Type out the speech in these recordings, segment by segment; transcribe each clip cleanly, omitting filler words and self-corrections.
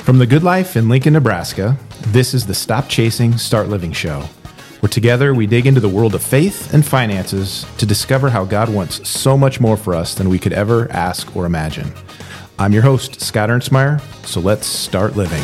From the Good Life in Lincoln, Nebraska, this is the Stop Chasing, Start Living show, where together we dig into the world of faith and finances to discover how God wants so much more for us than we could ever ask or imagine. I'm your host, Scott Ernstmeyer, so let's start living.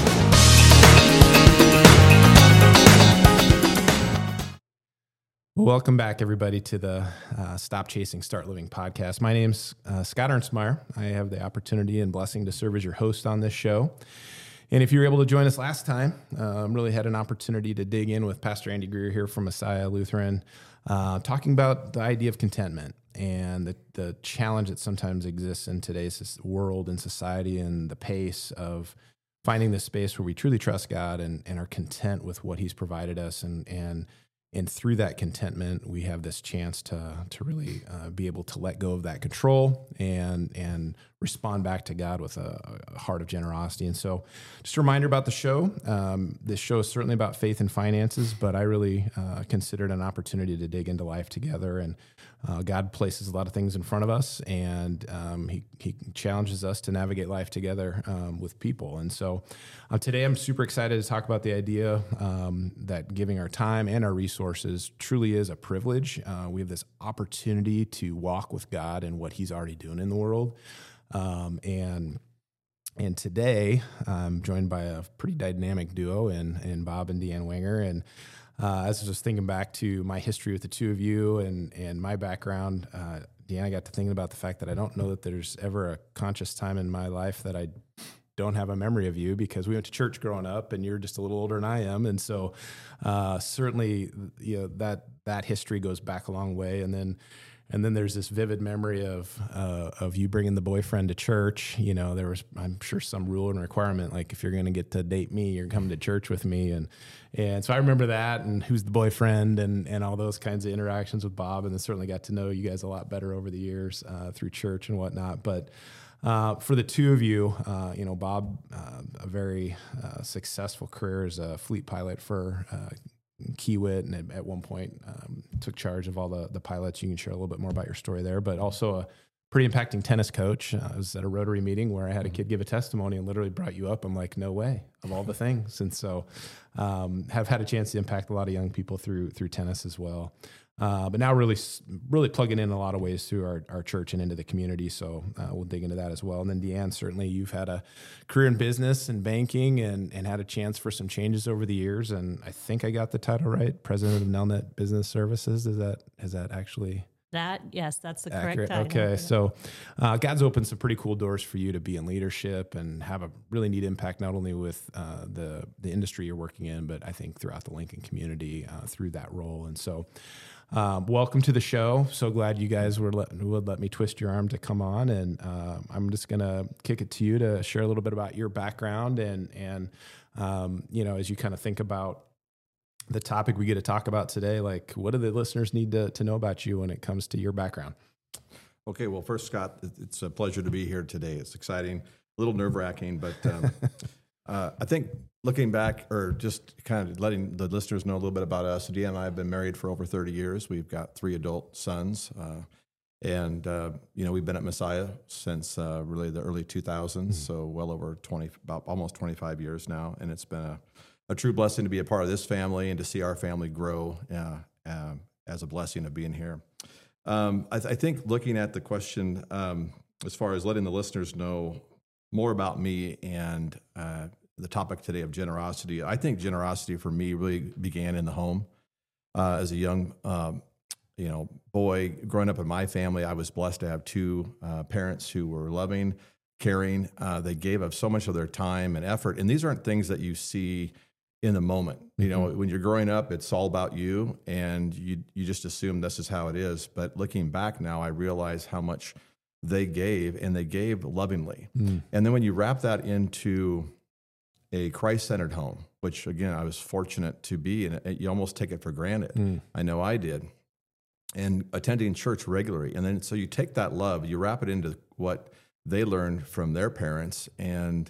Welcome back, everybody, to the Stop Chasing, Start Living podcast. My name's Scott Ernstmeyer. I have the opportunity and blessing to serve as your host on this show. And if you were able to join us last time, really had an opportunity to dig in with Pastor Andy Greer here from Messiah Lutheran, talking about the idea of contentment and the challenge that sometimes exists in today's world and society, and the pace of finding the space where we truly trust God and are content with what He's provided us. And through that contentment, we have this chance to really be able to let go of that control and respond back to God with a heart of generosity. And so just a reminder about the show. This show is certainly about faith and finances, but I really considered an opportunity to dig into life together. And God places a lot of things in front of us, and He challenges us to navigate life together with people. And so today I'm super excited to talk about the idea that giving our time and our resources truly is a privilege. We have this opportunity to walk with God and what He's already doing in the world. And today I'm joined by a pretty dynamic duo in Bob and Deanne Wenger. And as I was thinking back to my history with the two of you and my background, Deanne, I got to thinking about the fact that I don't know that there's ever a conscious time in my life that I don't have a memory of you, because we went to church growing up and you're just a little older than I am. And so certainly, that history goes back a long way. And then there's this vivid memory of you bringing the boyfriend to church. You know, there was, I'm sure, some rule and requirement, like if you're going to get to date me, you're coming to church with me. And so I remember that, and who's the boyfriend, and all those kinds of interactions with Bob. And then certainly got to know you guys a lot better over the years through church and whatnot. But for the two of you, Bob, a very successful career as a fleet pilot for Kiewit, and at one point took charge of all the pilots. You can share a little bit more about your story there, but also a pretty impacting tennis coach. I was at a Rotary meeting where I had a kid give a testimony and literally brought you up. I'm like, no way, of all the things. And so have had a chance to impact a lot of young people through tennis as well. But now really plugging in a lot of ways through our church and into the community. So we'll dig into that as well. And then Deanne, certainly you've had a career in business and banking and had a chance for some changes over the years. And I think I got the title right, President of Nelnet Business Services. Is that actually that? Yes, that's the accurate? correct title. Okay. So God's opened some pretty cool doors for you to be in leadership and have a really neat impact, not only with the industry you're working in, but I think throughout the Lincoln community through that role. And so welcome to the show. So glad you guys would let me twist your arm to come on. And I'm just going to kick it to you to share a little bit about your background and as you kind of think about the topic we get to talk about today, like what do the listeners need to know about you when it comes to your background? Okay. Well, first, Scott, it's a pleasure to be here today. It's exciting, a little nerve-wracking, but I think looking back, or just kind of letting the listeners know a little bit about us, Deanne and I have been married for over 30 years. We've got 3 adult sons, and we've been at Messiah since really the early 2000s, so well over about almost 25 years now, and it's been a true blessing to be a part of this family and to see our family grow as a blessing of being here. I think looking at the question as far as letting the listeners know more about me and the topic today of generosity, I think generosity for me really began in the home. As a young boy growing up in my family, I was blessed to have 2 parents who were loving, caring. They gave up so much of their time and effort, and these aren't things that you see in the moment. When you're growing up, it's all about you, and you just assume this is how it is. But looking back now, I realize how much they gave, and they gave lovingly. And then when you wrap that into a Christ-centered home, which again, I was fortunate to be in, you almost take it for granted. I know I did. And attending church regularly. And then, so you take that love, you wrap it into what they learned from their parents, and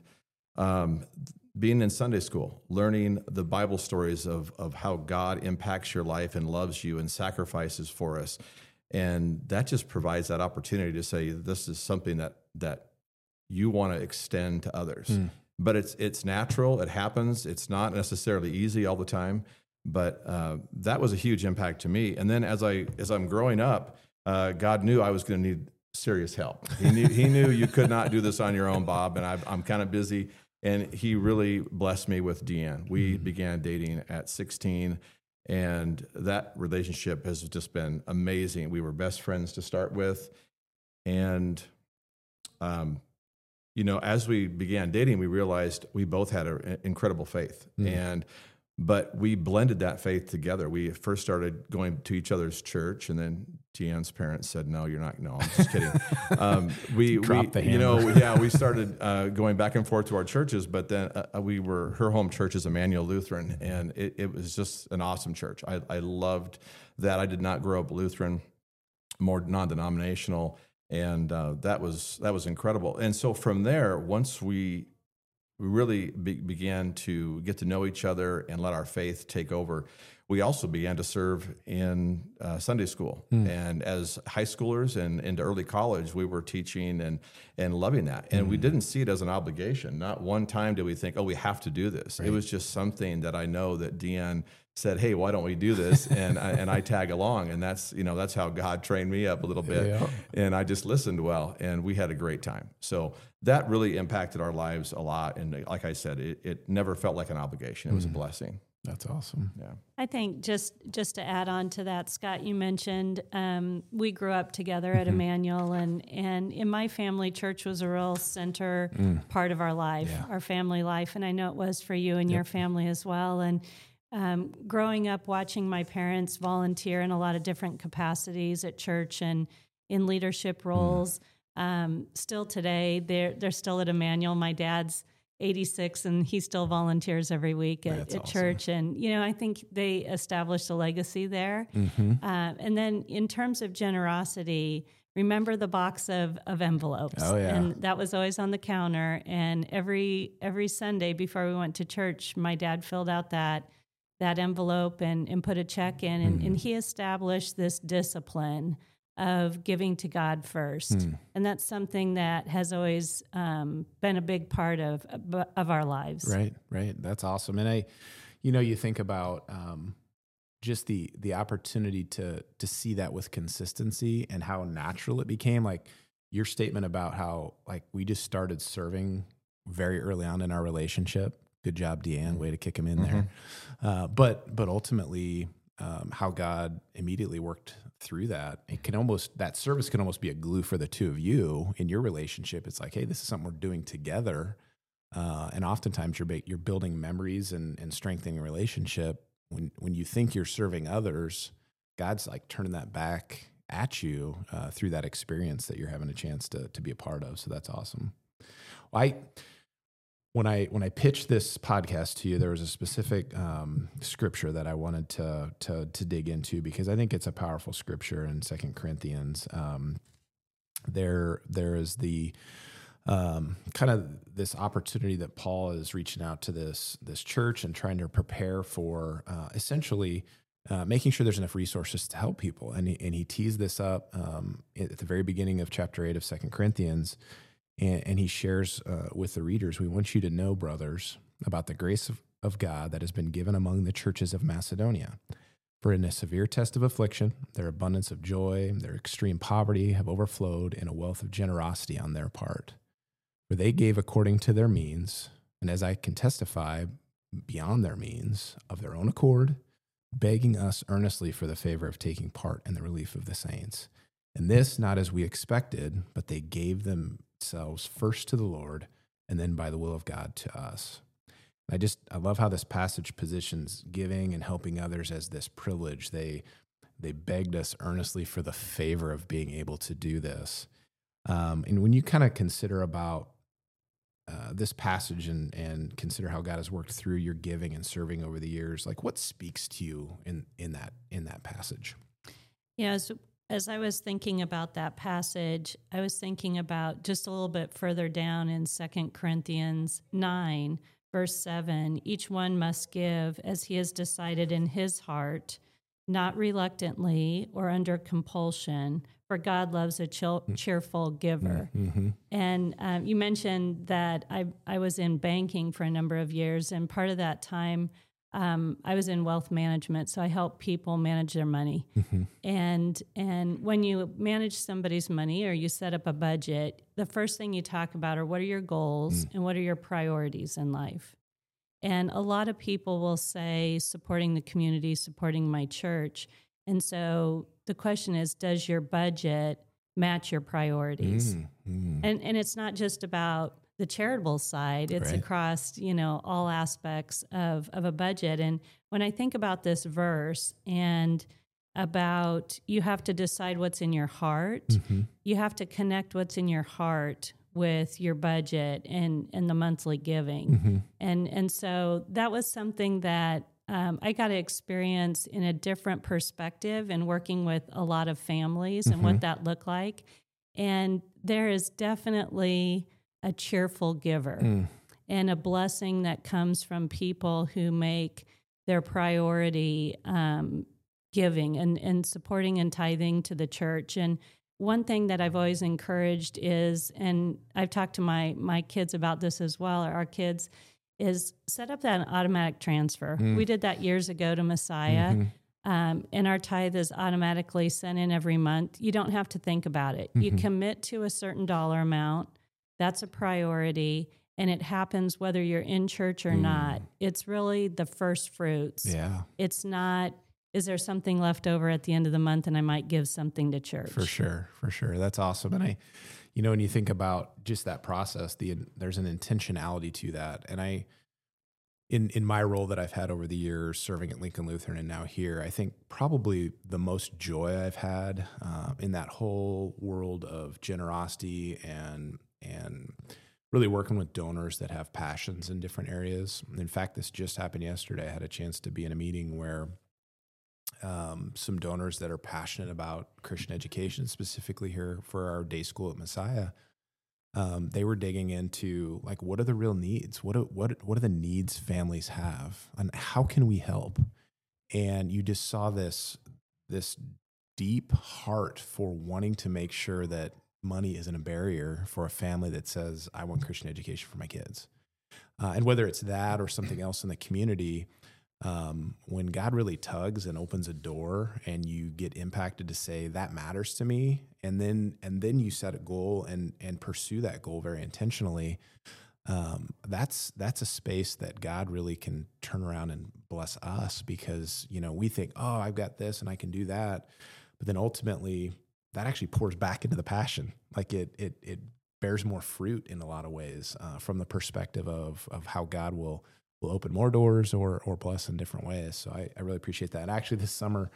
being in Sunday school, learning the Bible stories of how God impacts your life and loves you and sacrifices for us. And that just provides that opportunity to say, this is something that you want to extend to others. but it's natural. It happens. It's not necessarily easy all the time, but that was a huge impact to me. And then as I'm growing up, God knew I was going to need serious help. He knew you could not do this on your own, Bob, and I'm kind of busy. And he really blessed me with Deanne. We began dating at 16, and that relationship has just been amazing. We were best friends to start with, and as we began dating, we realized we both had an incredible faith, but we blended that faith together. We first started going to each other's church, and then Deanne's parents said, "No, you're not." No, I'm just kidding. We started going back and forth to our churches, but then her home church is Emmanuel Lutheran, and it was just an awesome church. I loved that. I did not grow up Lutheran, more non-denominational, and that was incredible. And so from there, once we really began to get to know each other and let our faith take over, we also began to serve in Sunday school. And as high schoolers and into early college, we were teaching and loving that. And we didn't see it as an obligation. Not one time did we think, oh, we have to do this. Right. It was just something that I know that Deanne said, hey, why don't we do this? And I tag along. And that's how God trained me up a little bit. Yeah. And I just listened well, and we had a great time. So that really impacted our lives a lot. And like I said, it never felt like an obligation. It was a blessing. That's awesome. Yeah. I think just to add on to that, Scott, you mentioned we grew up together at Emmanuel, and in my family, church was a real center part of our life, our family life. And I know it was for you and your family as well. And growing up, watching my parents volunteer in a lot of different capacities at church and in leadership roles. Still today, they're still at Emmanuel. My dad's 86, and he still volunteers every week at awesome. Church. And, I think they established a legacy there. And then in terms of generosity, remember the box of envelopes. Oh, yeah. And that was always on the counter. And every Sunday before we went to church, my dad filled out that envelope and put a check in. And he established this discipline of giving to God first. And that's something that has always been a big part of our lives. Right. That's awesome. And you think about just the opportunity to see that with consistency and how natural it became. Like your statement about how like we just started serving very early on in our relationship. Good job, Deanne. Way to kick him in there. But ultimately, how God immediately worked through that. That service can almost be a glue for the two of you in your relationship. It's like, hey, this is something we're doing together. And oftentimes you're building memories and strengthening a relationship. When you think you're serving others, God's like turning that back at you through that experience that you're having a chance to be a part of. So that's awesome. Well, When I pitched this podcast to you, there was a specific scripture that I wanted to dig into because I think it's a powerful scripture in 2 Corinthians. There is the kind of this opportunity that Paul is reaching out to this church and trying to prepare for essentially making sure there's enough resources to help people. And he teased this up at the very beginning of chapter 8 of 2 Corinthians. And he shares with the readers, we want you to know, brothers, about the grace of God that has been given among the churches of Macedonia. For in a severe test of affliction, their abundance of joy, their extreme poverty have overflowed in a wealth of generosity on their part. For they gave according to their means, and as I can testify, beyond their means, of their own accord, begging us earnestly for the favor of taking part in the relief of the saints. And this not as we expected, but they gave themselves first to the Lord, and then by the will of God to us. I love how this passage positions giving and helping others as this privilege. They begged us earnestly for the favor of being able to do this. And when you kind of consider about this passage and consider how God has worked through your giving and serving over the years, like what speaks to you in that passage? Yeah, as I was thinking about that passage, I was thinking about just a little bit further down in 2 Corinthians 9, verse 7, each one must give as he has decided in his heart, not reluctantly or under compulsion, for God loves a cheerful giver. Mm-hmm. And you mentioned that I was in banking for a number of years, and part of that time I was in wealth management, so I help people manage their money. Mm-hmm. And when you manage somebody's money or you set up a budget, the first thing you talk about are what are your goals and what are your priorities in life. And a lot of people will say supporting the community, supporting my church. And so the question is, does your budget match your priorities? And it's not just about the charitable side, it's right. across, all aspects of a budget. And when I think about this verse and about you have to decide what's in your heart, you have to connect what's in your heart with your budget and the monthly giving. And so that was something that I got to experience in a different perspective and working with a lot of families and what that looked like. And there is definitely a cheerful giver and a blessing that comes from people who make their priority giving and supporting and tithing to the church. And one thing that I've always encouraged is, and I've talked to my kids about this as well, or our kids, is set up that automatic transfer. We did that years ago to Messiah, and our tithe is automatically sent in every month. You don't have to think about it. You commit to a certain dollar amount. That's a priority, and it happens whether you're in church or not. It's really the first fruits. Yeah. It's not, is there something left over at the end of the month and I might give something to church? For sure. That's awesome. And when you think about just that process, there's an intentionality to that. And in my role that I've had over the years, serving at Lincoln Lutheran and now here, I think probably the most joy I've had in that whole world of generosity and really working with donors that have passions in different areas. In fact, this just happened yesterday. I had a chance to be in a meeting where some donors that are passionate about Christian education, specifically here for our day school at Messiah, they were digging into like, what are the real needs? What are the needs families have, and how can we help? And you just saw this deep heart for wanting to make sure that money isn't a barrier for a family that says, I want Christian education for my kids. And whether it's that or something else in the community, when God really tugs and opens a door and you get impacted to say that matters to me, and then you set a goal and pursue that goal very intentionally, that's a space that God really can turn around and bless us, because we think, oh, I've got this and I can do that, but then ultimately that actually pours back into the passion. Like it bears more fruit in a lot of ways from the perspective of how God will open more doors or bless in different ways. So I really appreciate that. And actually this summer,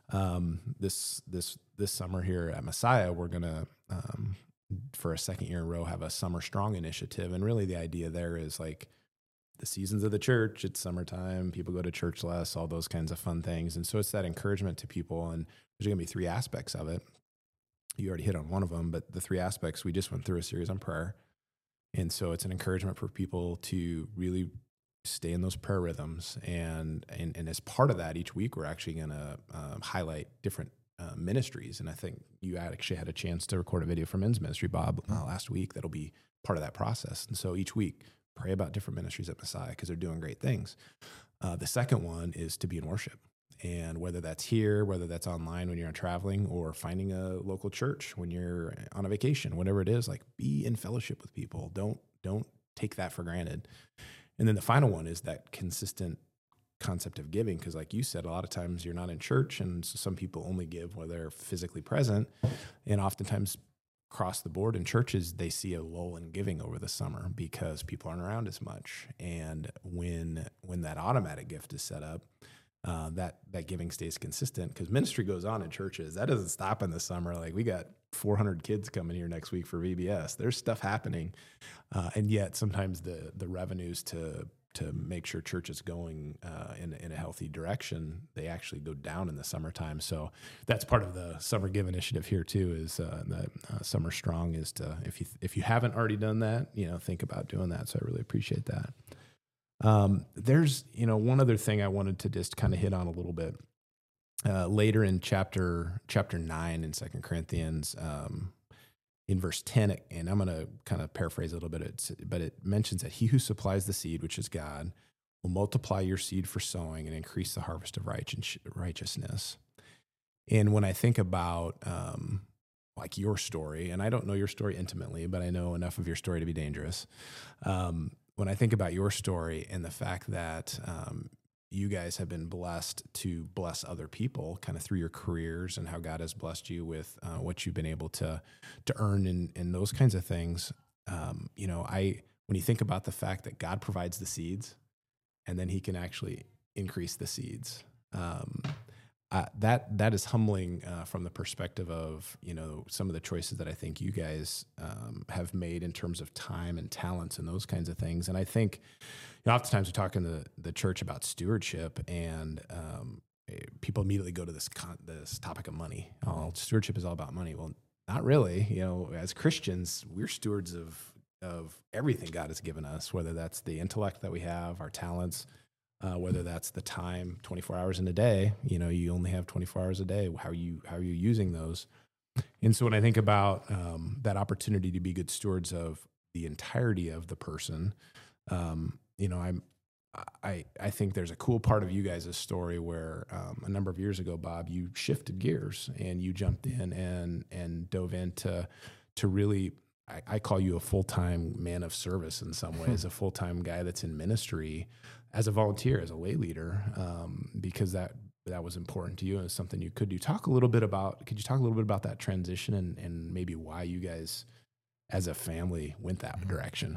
this summer here at Messiah, we're going to, for a second year in a row, have a Summer Strong initiative. And really the idea there is like the seasons of the church, it's summertime, people go to church less, all those kinds of fun things. And so it's that encouragement to people. And there's going to be 3 aspects of it. You already hit on one of them, but the 3 aspects, we just went through a series on prayer. And so it's an encouragement for people to really stay in those prayer rhythms. And as part of that, each week, we're actually going to highlight different ministries. And I think you actually had a chance to record a video for men's ministry, Bob, last week. That'll be part of that process. And so each week, pray about different ministries at Messiah because they're doing great things. The second one is to be in worship. And whether that's here, whether that's online when you're traveling, or finding a local church when you're on a vacation, whatever it is, like be in fellowship with people. Don't take that for granted. And then the final one is that consistent concept of giving, because like you said, a lot of times you're not in church, and so some people only give where they're physically present. And oftentimes across the board in churches, they see a lull in giving over the summer because people aren't around as much. And when that automatic gift is set up, that giving stays consistent, because ministry goes on in churches. That doesn't stop in the summer. Like we got 400 kids coming here next week for VBS. There's stuff happening. And yet sometimes the revenues to make sure church is going in a healthy direction, they actually go down in the summertime. So that's part of the Summer Give initiative here too, is that Summer Strong is to, if you haven't already done that, think about doing that. So I really appreciate that. There's, one other thing I wanted to just kind of hit on a little bit. later in chapter 9 in 2 Corinthians, in verse 10, and I'm going to kind of paraphrase a little bit, but it mentions that he who supplies the seed, which is God, will multiply your seed for sowing and increase the harvest of righteousness. And when I think about like your story, and I don't know your story intimately, but I know enough of your story to be dangerous. When I think about your story and the fact that you guys have been blessed to bless other people kind of through your careers and how God has blessed you with what you've been able to earn in those kinds of things. When you think about the fact that God provides the seeds and then he can actually increase the seeds, that is humbling from the perspective of, some of the choices that I think you guys have made in terms of time and talents and those kinds of things. And I think, oftentimes we talk in the church about stewardship, and people immediately go to this topic of money. Oh, stewardship is all about money. Well, not really. As Christians, we're stewards of everything God has given us, whether that's the intellect that we have, our talents, whether that's the time, 24 hours in a day. You only have 24 hours a day. How are you using those? And so when I think about that opportunity to be good stewards of the entirety of the person, I think there's a cool part of you guys' story where a number of years ago, Bob, you shifted gears and you jumped in and dove into really, I call you a full-time man of service in some ways, a full-time guy that's in ministry as a volunteer, as a lay leader, because that was important to you and something you could do. Could you talk a little bit about that transition and maybe why you guys as a family went that direction?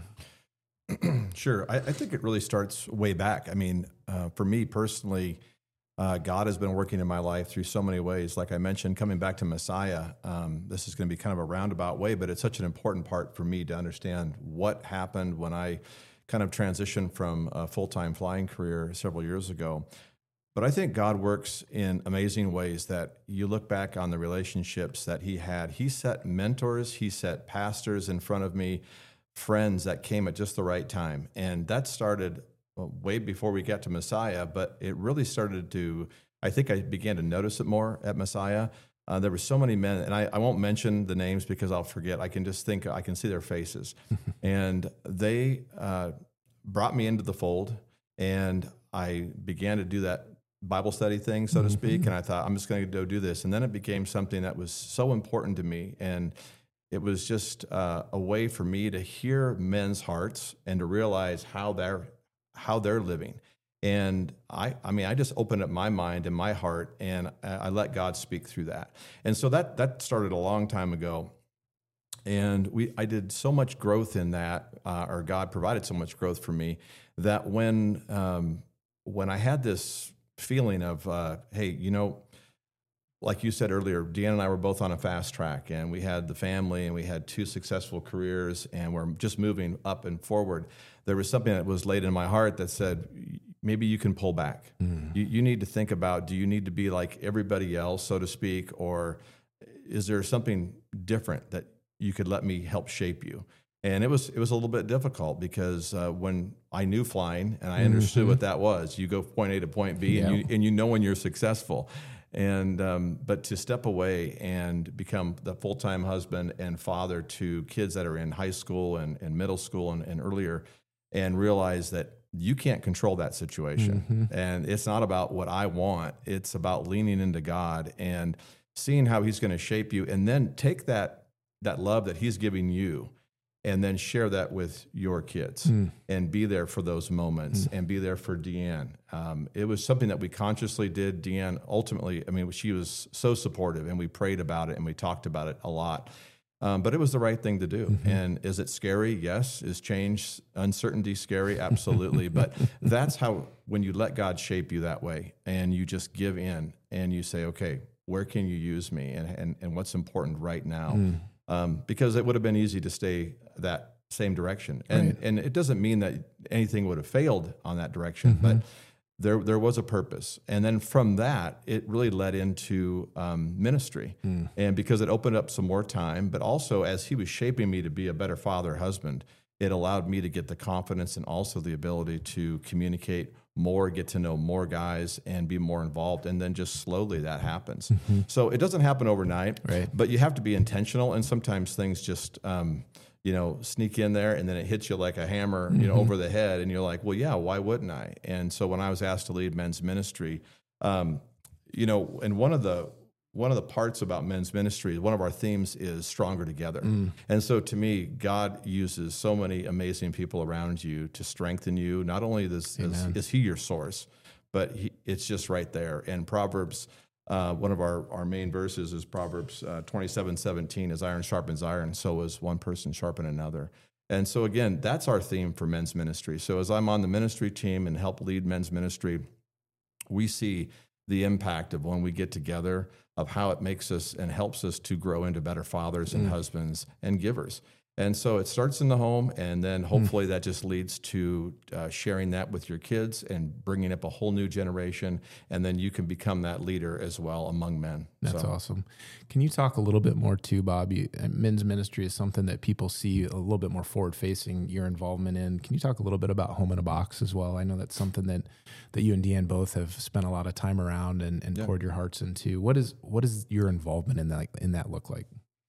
Sure. I think it really starts way back. I mean, for me personally, God has been working in my life through so many ways. Like I mentioned, coming back to Messiah, this is going to be kind of a roundabout way, but it's such an important part for me to understand what happened when I kind of transitioned from a full-time flying career several years ago. But I think God works in amazing ways that you look back on the relationships that he had. He set mentors, he set pastors in front of me, friends that came at just the right time. And that started way before we got to Messiah, but it really started to, I think I began to notice it more at Messiah. There were so many men, and I won't mention the names because I'll forget. I can just think, I can see their faces. And they brought me into the fold, and I began to do that Bible study thing, so to speak. And I thought, I'm just going to go do this. And then it became something that was so important to me. And it was just a way for me to hear men's hearts and to realize how they're living. And I just opened up my mind and my heart, and I let God speak through that. And so that started a long time ago. And I did so much growth in that, or God provided so much growth for me, that when I had this feeling of, hey, like you said earlier, Deanna and I were both on a fast track, and we had the family, and we had 2 successful careers, and we're just moving up and forward. There was something that was laid in my heart that said, maybe you can pull back. You need to think about, do you need to be like everybody else, so to speak, or is there something different that you could let me help shape you? And it was a little bit difficult because when I knew flying and I understood what that was, you go point A to point B, and you know when you're successful. And but to step away and become the full-time husband and father to kids that are in high school and middle school and earlier, and realize that you can't control that situation. And it's not about what I want. It's about leaning into God and seeing how he's going to shape you, and then take that love that he's giving you and then share that with your kids and be there for those moments and be there for Deanne. It was something that we consciously did. Deanne, ultimately, she was so supportive, and we prayed about it and we talked about it a lot. But it was the right thing to do. And is it scary? Yes. Is change, uncertainty scary? Absolutely. But that's how, when you let God shape you that way and you just give in and you say, okay, where can you use me and what's important right now? Because it would have been easy to stay that same direction. And it doesn't mean that anything would have failed on that direction, but there was a purpose. And then from that, it really led into ministry. And because it opened up some more time, but also as he was shaping me to be a better father, husband, it allowed me to get the confidence and also the ability to communicate more, get to know more guys, and be more involved. And then just slowly that happens. So it doesn't happen overnight, right, but you have to be intentional. And sometimes things just, sneak in there, and then it hits you like a hammer, over the head. And you're like, well, yeah, why wouldn't I? And so when I was asked to lead men's ministry, and one of the parts about men's ministry, one of our themes is stronger together. And so to me, God uses so many amazing people around you to strengthen you. Not only is he your source, but it's just right there. And Proverbs, one of our main verses is Proverbs 27:17, as iron sharpens iron, so is one person sharpen another. And so again, that's our theme for men's ministry. So as I'm on the ministry team and help lead men's ministry, we see the impact of when we get together, of how it makes us and helps us to grow into better fathers and husbands and givers. And so it starts in the home, and then hopefully that just leads to sharing that with your kids and bringing up a whole new generation, and then you can become that leader as well among men. That's awesome. Can you talk a little bit more too, Bob? Men's ministry is something that people see a little bit more forward-facing, your involvement in. Can you talk a little bit about Home in a Box as well? I know that's something that you and Deanne both have spent a lot of time around and poured your hearts into. What is your involvement in that look like?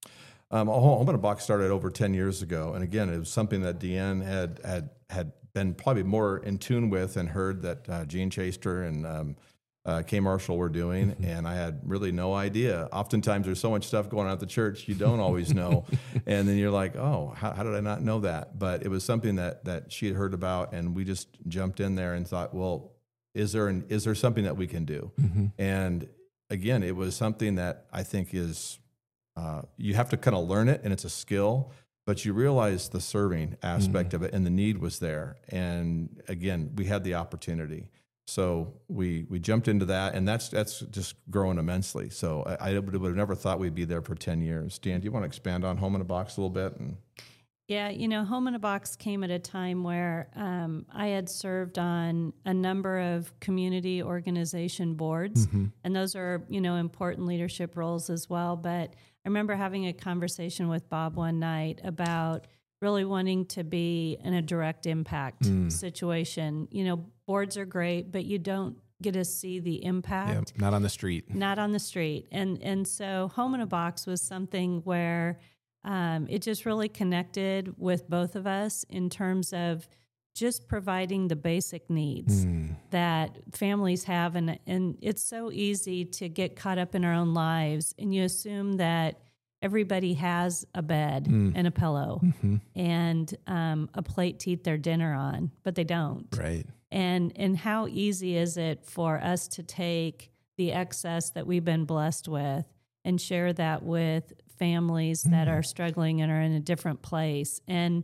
Home in a Box started over 10 years ago. And again, it was something that Deanne had been probably more in tune with and heard that Gene Chaster and Kay Marshall were doing. And I had really no idea. Oftentimes there's so much stuff going on at the church, you don't always know. And then you're like, oh, how did I not know that? But it was something that she had heard about, and we just jumped in there and thought, well, is there something that we can do? And again, it was something that I think is, you have to kind of learn it, and it's a skill, but you realize the serving aspect of it, and the need was there. And again, we had the opportunity. So we jumped into that, and that's just growing immensely. So I would have never thought we'd be there for 10 years. Dan, do you want to expand on Home in a Box a little bit? Yeah, Home in a Box came at a time where I had served on a number of community organization boards, and those are, important leadership roles as well. But I remember having a conversation with Bob one night about really wanting to be in a direct impact situation. Boards are great, but you don't get to see the impact. Yep, not on the street. Not on the street. And so Home in a Box was something where it just really connected with both of us in terms of just providing the basic needs that families have. And it's so easy to get caught up in our own lives, and you assume that everybody has a bed and a pillow and a plate to eat their dinner on, but they don't. Right. And how easy is it for us to take the excess that we've been blessed with and share that with families that are struggling and are in a different place. And,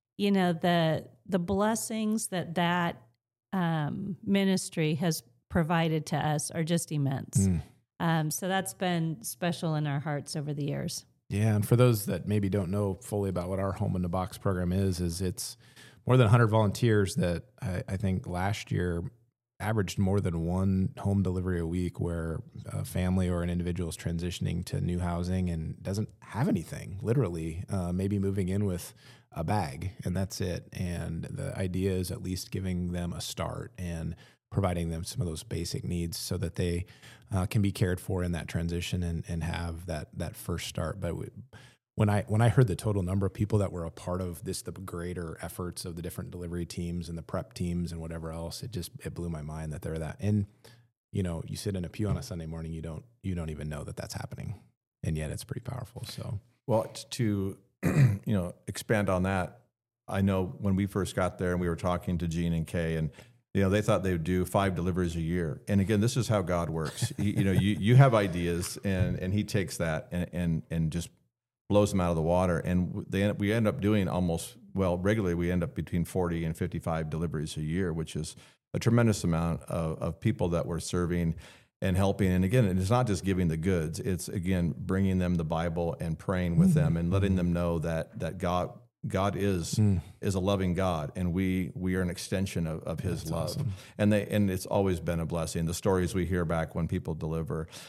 the blessings that ministry has provided to us are just immense. So that's been special in our hearts over the years. Yeah, and for those that maybe don't know fully about what our Home in a Box program is it's more than 100 volunteers that I think last year averaged more than one home delivery a week, where a family or an individual is transitioning to new housing and doesn't have anything, literally, maybe moving in with a bag, and that's it. And the idea is at least giving them a start and providing them some of those basic needs so that they can be cared for in that transition and have that first start. But when I heard the total number of people that were a part of the greater efforts of the different delivery teams and the prep teams and whatever else, it blew my mind that they're that. And you sit in a pew on a Sunday morning, you don't even know that that's happening, and yet it's pretty powerful. So, well, to expand on that, I know when we first got there and we were talking to Gene and Kay, and they thought they would do 5 deliveries a year. And again, this is how God works. You have ideas, and He takes that and just blows them out of the water. And we end up doing regularly we end up between 40 and 55 deliveries a year, which is a tremendous amount of people that we're serving and helping. And again, it's not just giving the goods. It's, again, bringing them the Bible and praying with them and letting them know that God is a loving God, and we are an extension of His love. Awesome. And it's always been a blessing. The stories we hear back when people deliver.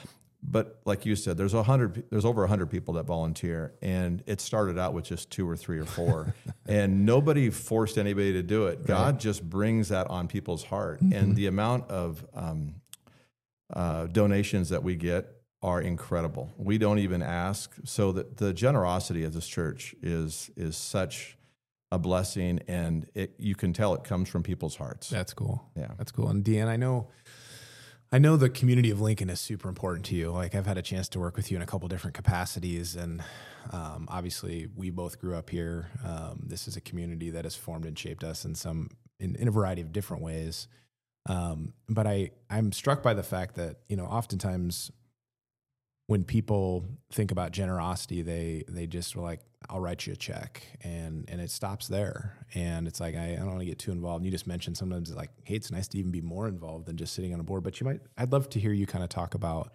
But like you said, there's over 100 people that volunteer, and it started out with just 2 or 3 or 4, and nobody forced anybody to do it. God just brings that on people's heart, and the amount of donations that we get are incredible. We don't even ask, so that the generosity of this church is such a blessing, and you can tell it comes from people's hearts. That's cool. Yeah, that's cool. And Deanne, I know the community of Lincoln is super important to you. Like, I've had a chance to work with you in a couple different capacities, and obviously we both grew up here. This is a community that has formed and shaped us in a variety of different ways. But I'm struck by the fact that, oftentimes when people think about generosity, they just were like, I'll write you a check, and it stops there. And it's like, I don't want to get too involved. And you just mentioned sometimes it's like, hey, it's nice to even be more involved than just sitting on a board. But I'd love to hear you kind of talk about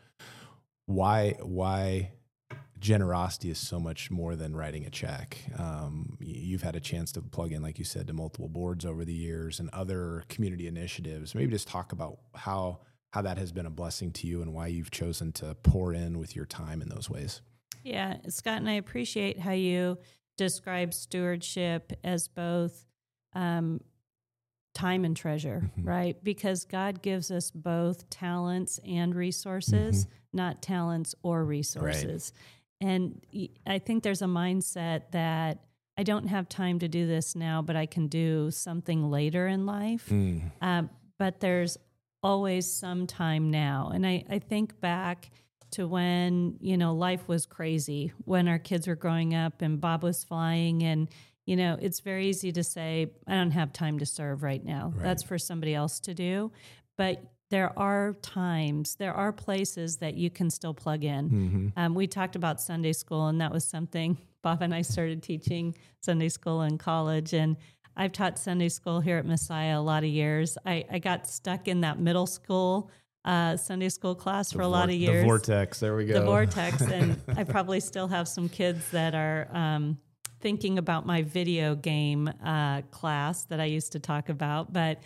why generosity is so much more than writing a check. You've had a chance to plug in, like you said, to multiple boards over the years and other community initiatives. Maybe just talk about how that has been a blessing to you and why you've chosen to pour in with your time in those ways. Yeah, Scott, and I appreciate how you describe stewardship as both time and treasure, right? Because God gives us both talents and resources, not talents or resources. Right. And I think there's a mindset that I don't have time to do this now, but I can do something later in life. But there's always some time now. And I think back to when, life was crazy, when our kids were growing up and Bob was flying. And, it's very easy to say, I don't have time to serve right now. Right. That's for somebody else to do. But there are places that you can still plug in. We talked about Sunday school, and that was something Bob and I started teaching Sunday school in college. And I've taught Sunday school here at Messiah a lot of years. I got stuck in that middle school Sunday school class for a lot of years. The vortex, there we go. The vortex, and I probably still have some kids that are thinking about my video game class that I used to talk about. But,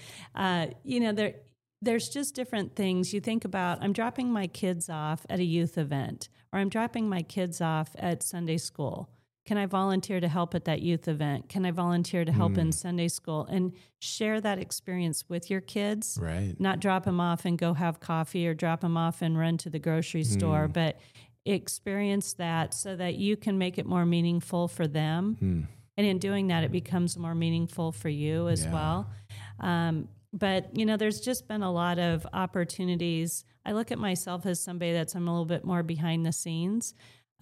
there's just different things. You think about, I'm dropping my kids off at a youth event, or I'm dropping my kids off at Sunday school. Can I volunteer to help at that youth event? Can I volunteer to help in Sunday school? And share that experience with your kids. Right. Not drop them off and go have coffee, or drop them off and run to the grocery store, but experience that so that you can make it more meaningful for them. And in doing that, it becomes more meaningful for you as well. But, there's just been a lot of opportunities. I look at myself as somebody I'm a little bit more behind the scenes.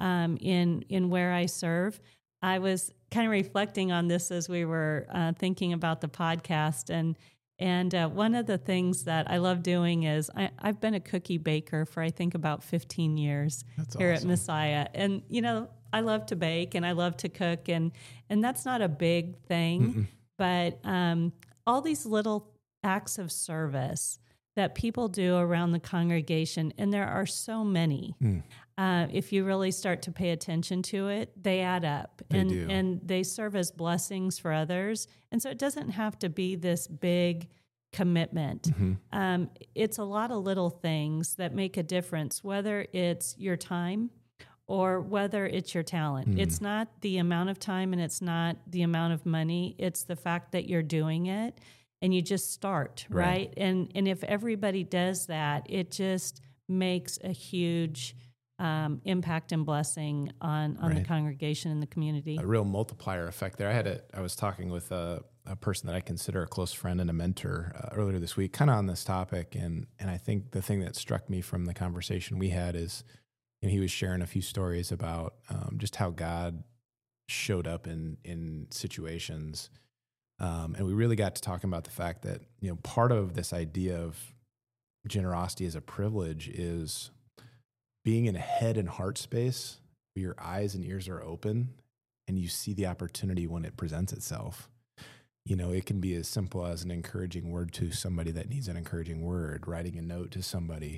In where I serve. I was kind of reflecting on this as we were thinking about the podcast, and one of the things that I love doing is I've been a cookie baker for I think about 15 years. That's here awesome. At Messiah, and I love to bake and I love to cook, and that's not a big thing, but all these little acts of service that people do around the congregation, and there are so many. If you really start to pay attention to it, they add up, and they serve as blessings for others. And so it doesn't have to be this big commitment. It's a lot of little things that make a difference, whether it's your time or whether it's your talent. It's not the amount of time, and it's not the amount of money. It's the fact that you're doing it. And you just start, right? And if everybody does that, it just makes a huge impact and blessing on the congregation and the community. A real multiplier effect there. I was talking with a person that I consider a close friend and a mentor earlier this week, kind of on this topic. And I think the thing that struck me from the conversation we had is, he was sharing a few stories about just how God showed up in situations. And we really got to talking about the fact that, part of this idea of generosity as a privilege is being in a head and heart space where your eyes and ears are open and you see the opportunity when it presents itself. It can be as simple as an encouraging word to somebody that needs an encouraging word, writing a note to somebody,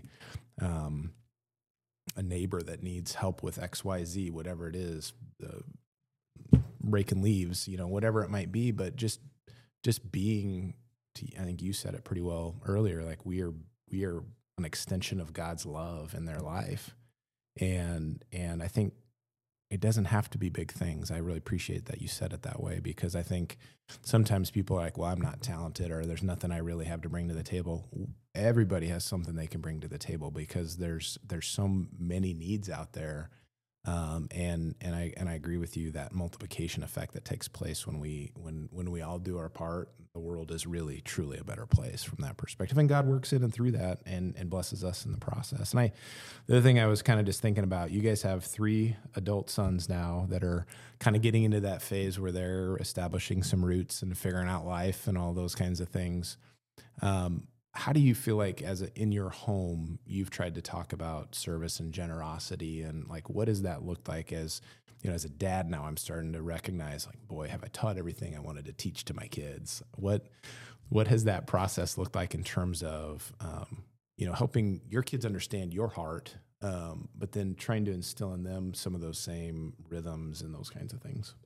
a neighbor that needs help with XYZ, whatever it is, raking leaves, whatever it might be, but just being, I think you said it pretty well earlier, like we are an extension of God's love in their life. And I think it doesn't have to be big things. I really appreciate that you said it that way, because I think sometimes people are like, well, I'm not talented, or there's nothing I really have to bring to the table. Everybody has something they can bring to the table, because there's so many needs out there. And I agree with you, that multiplication effect that takes place when we all do our part, the world is really truly a better place from that perspective. And God works in and through that and blesses us in the process. And the other thing I was kind of just thinking about, you guys have 3 adult sons now that are kind of getting into that phase where they're establishing some roots and figuring out life and all those kinds of things. How do you feel like in your home, you've tried to talk about service and generosity, and like, what does that look like as a dad now? I'm starting to recognize, like, boy, have I taught everything I wanted to teach to my kids? What has that process looked like in terms of, helping your kids understand your heart, but then trying to instill in them some of those same rhythms and those kinds of things?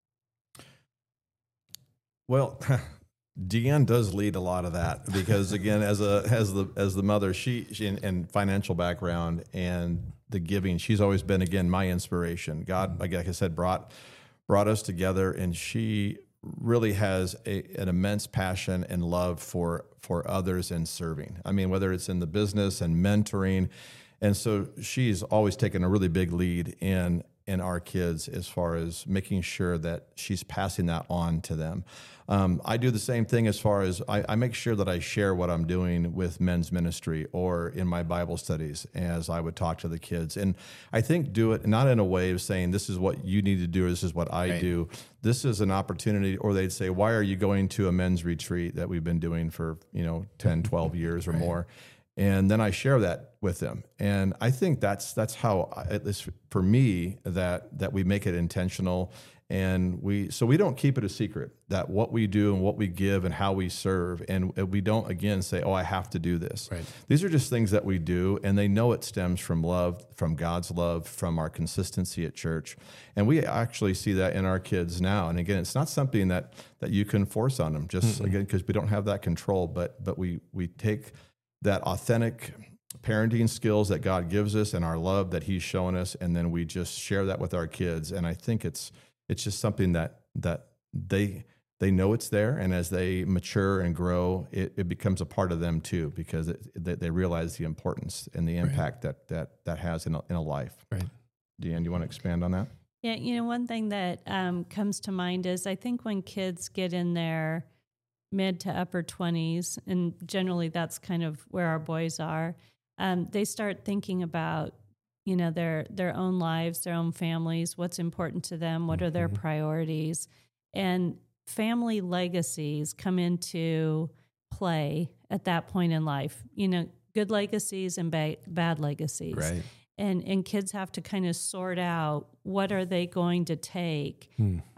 Well, Deanne does lead a lot of that, because again, as the mother, she in financial background and the giving, she's always been, again, my inspiration. God, like I said, brought us together, and she really has an immense passion and love for others and serving. I mean, whether it's in the business and mentoring, and so she's always taken a really big lead in our kids as far as making sure that she's passing that on to them. I do the same thing as far as I make sure that I share what I'm doing with men's ministry or in my Bible studies as I would talk to the kids. And I think do it not in a way of saying, this is what you need to do, or this is what I do. This is an opportunity, or they'd say, why are you going to a men's retreat that we've been doing for 10, 12 years or more? And then I share that with them. And I think that's how, at least for me, that we make it intentional. And we don't keep it a secret, that what we do and what we give and how we serve. And we don't, again, say, oh, I have to do this. Right. These are just things that we do. And they know it stems from love, from God's love, from our consistency at church. And we actually see that in our kids now. And again, it's not something that you can force on them, just again, because we don't have that control. But we take that authentic parenting skills that God gives us and our love that He's shown us, and then we just share that with our kids. And I think it's just something that they know it's there, and as they mature and grow, it becomes a part of them too, because they realize the importance and the impact that has in a life. Right. Deanne, do you want to expand on that? Yeah, one thing that comes to mind is, I think when kids get in their mid to upper 20s, and generally that's kind of where our boys are, they start thinking about their own lives, their own families, what's important to them, what are their priorities, and family legacies come into play at that point in life. Good legacies and bad legacies. Right. And kids have to kind of sort out, what are they going to take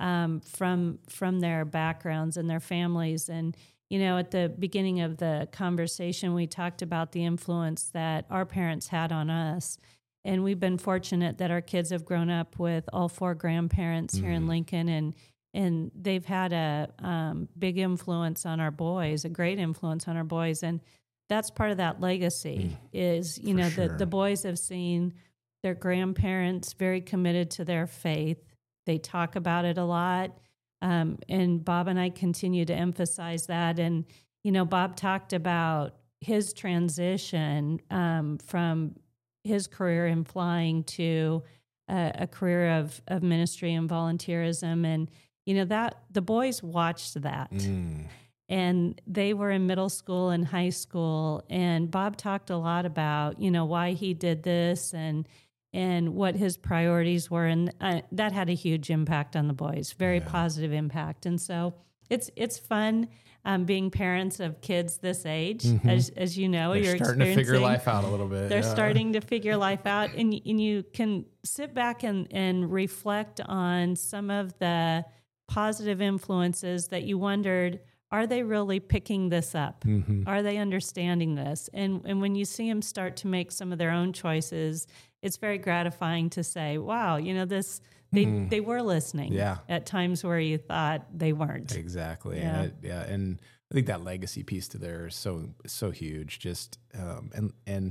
from their backgrounds and their families. And, at the beginning of the conversation, we talked about the influence that our parents had on us. And we've been fortunate that our kids have grown up with all 4 grandparents here in Lincoln, and they've had a big influence on our boys, a great influence on our boys. And that's part of that legacy is, the boys have seen their grandparents very committed to their faith. They talk about it a lot. And Bob and I continue to emphasize that. And, Bob talked about his transition from his career in flying to a career of ministry and volunteerism. And, that the boys watched that. And they were in middle school and high school. And Bob talked a lot about, why he did this and what his priorities were. And that had a huge impact on the boys, very positive impact. And so it's fun being parents of kids this age. As you know, you're starting to figure life out a little bit. They're starting to figure life out. And you can sit back and reflect on some of the positive influences that you wondered, are they really picking this up? Are they understanding this? And when you see them start to make some of their own choices, it's very gratifying to say, wow, they were listening at times where you thought they weren't. Exactly. Yeah. And I think that legacy piece to there is so huge. Just and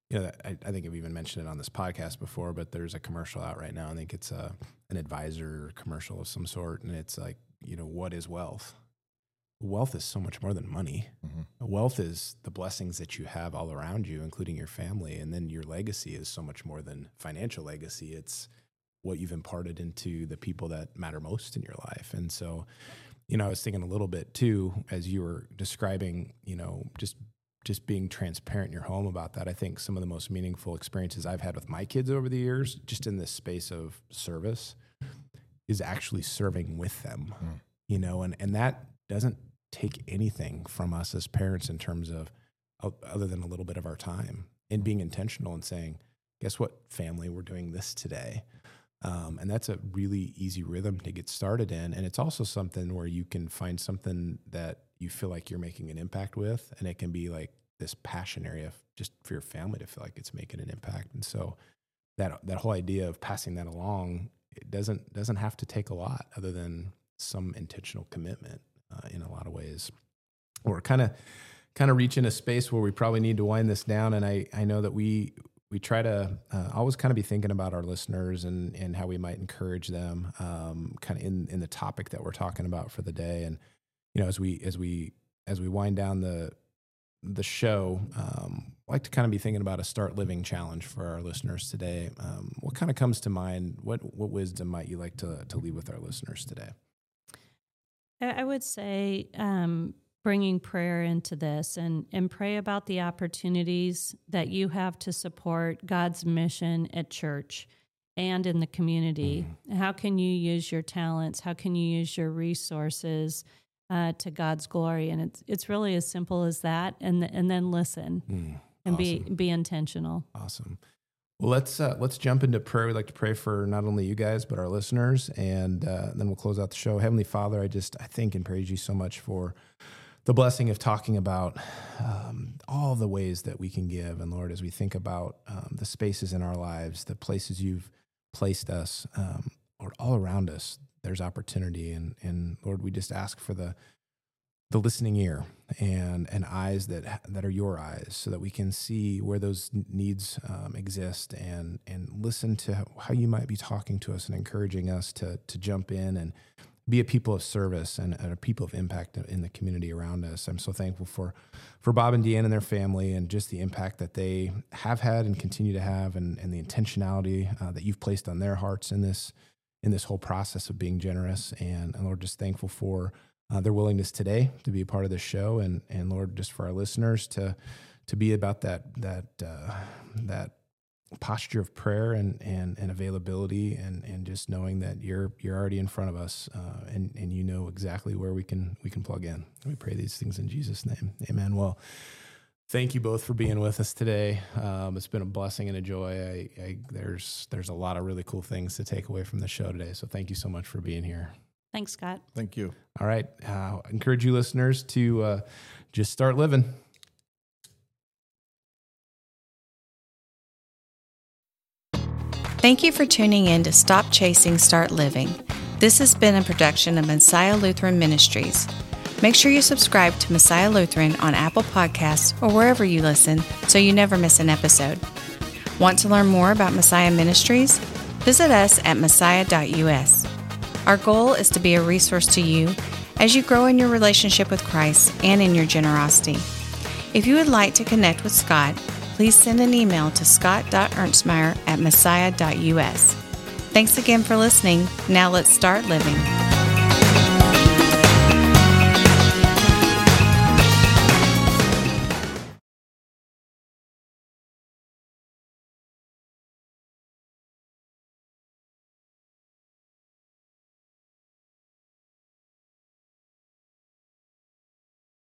I think I've even mentioned it on this podcast before, but there's a commercial out right now. I think it's an advisor commercial of some sort. And it's like, what is wealth? Wealth is so much more than money. Mm-hmm. Wealth is the blessings that you have all around you, including your family. And then your legacy is so much more than financial legacy. It's what you've imparted into the people that matter most in your life. And so, I was thinking a little bit too, as you were describing, just being transparent in your home about that. I think some of the most meaningful experiences I've had with my kids over the years, just in this space of service, is actually serving with them, and that doesn't take anything from us as parents in terms of other than a little bit of our time, and being intentional and saying, guess what, family, we're doing this today. And that's a really easy rhythm to get started in. And it's also something where you can find something that you feel like you're making an impact with, and it can be like this passion area just for your family to feel like it's making an impact. And so that whole idea of passing that along, it doesn't have to take a lot other than some intentional commitment in a lot of ways. We're kind of reaching a space where we probably need to wind this down. And I know that we try to always kind of be thinking about our listeners and how we might encourage them kind of in the topic that we're talking about for the day. And, as we wind down the show, I like to kind of be thinking about a Start Living challenge for our listeners today. What kind of comes to mind? What wisdom might you like to leave with our listeners today? I would say bringing prayer into this and pray about the opportunities that you have to support God's mission at church and in the community. Mm-hmm. How can you use your talents? How can you use your resources to God's glory? And it's really as simple as that. And then listen and awesome. be intentional. Awesome. Well, let's jump into prayer. We'd like to pray for not only you guys, but our listeners, and then we'll close out the show. Heavenly Father, I thank and praise you so much for the blessing of talking about all the ways that we can give. And Lord, as we think about the spaces in our lives, the places you've placed us, Lord, all around us, there's opportunity. And Lord, we just ask for the listening ear and eyes that are your eyes, so that we can see where those needs exist and listen to how you might be talking to us and encouraging us to jump in and be a people of service and a people of impact in the community around us. I'm so thankful for Bob and Deanne and their family, and just the impact that they have had and continue to have, and the intentionality that you've placed on their hearts in this whole process of being generous. And Lord, just thankful for their willingness today to be a part of this show, and Lord, just for our listeners to be about that posture of prayer and availability, and just knowing that you're already in front of us, and you know exactly where we can plug in. We pray these things in Jesus' name. Amen. Well, thank you both for being with us today. It's been a blessing and a joy. There's a lot of really cool things to take away from the show today. So thank you so much for being here. Thanks, Scott. Thank you. All right. I encourage you listeners to just start living. Thank you for tuning in to Stop Chasing, Start Living. This has been a production of Messiah Lutheran Ministries. Make sure you subscribe to Messiah Lutheran on Apple Podcasts or wherever you listen, so you never miss an episode. Want to learn more about Messiah Ministries? Visit us at messiah.us. Our goal is to be a resource to you as you grow in your relationship with Christ and in your generosity. If you would like to connect with Scott, please send an email to scott.ernstmeyer@messiah.us. Thanks again for listening. Now let's start living.